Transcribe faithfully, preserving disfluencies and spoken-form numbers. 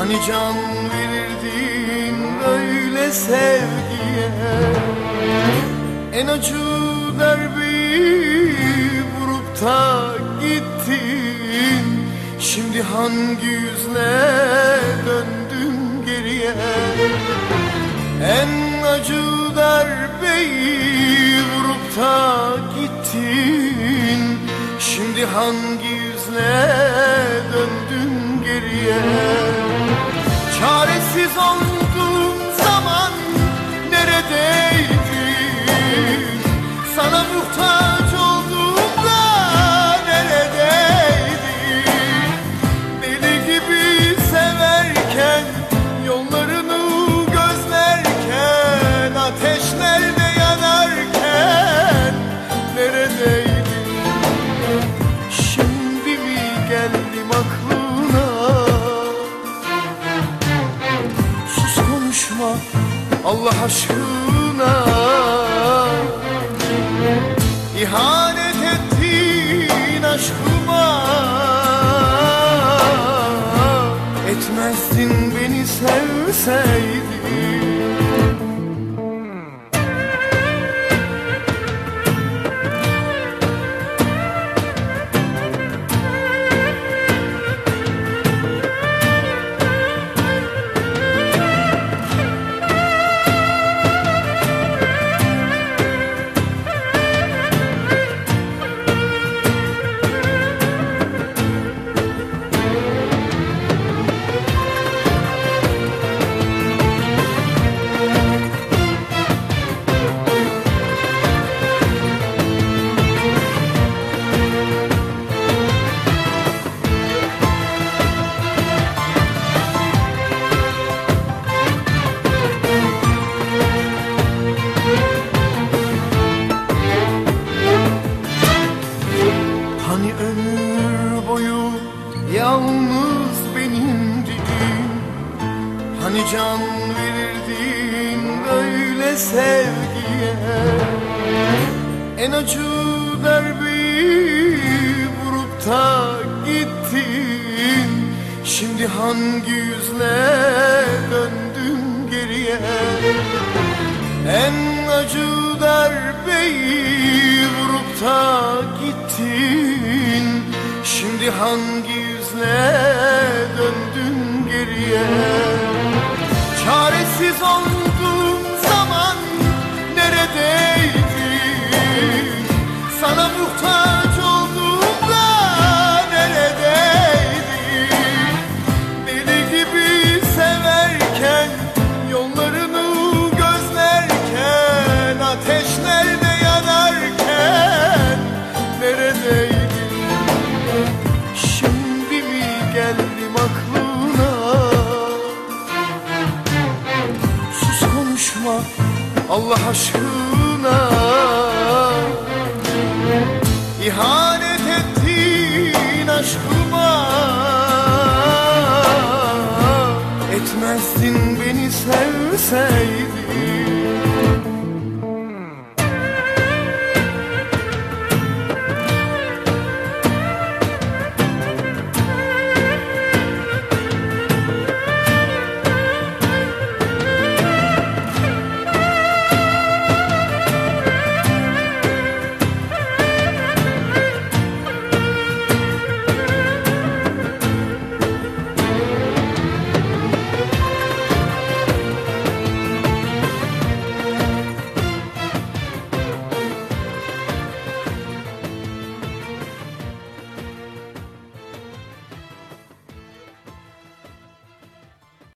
Hani can verirdin böyle sevgiye, en acı darbeyi vurup da gittin. Şimdi hangi yüzle döndün geriye? En acı darbeyi vurup da gittin. Şimdi hangi yüzle döndün geriye? Çaresiz olduğum zaman neredeydin? Sana muhtaç olduğumda neredeydin? Deli gibi severken, yollarını gözlerken, ateşlerde yanarken neredeydin? Şimdi mi geldim aklına? Sus, konuşma Allah aşkına. İhanet ettin aşkıma, etmezdin beni sevseydin. Hani ömür boyu yalnız benimdin, hani can verirdin böyle sevgiye, en acı darbeyi vurup da gittin. Şimdi hangi yüzle döndün geriye? En acı darbeyi vurup da gittin. Şimdi hangi yüzle döndün geriye? Çaresiz olduğum zaman neredeydin? Sana muhtaç olduğumda neredeydin? Deli gibi severken, yollarını gözlerken, ateşlerde yanarken neredeydin? Şimdi mi geldim aklına? Sus, konuşma Allah aşkına.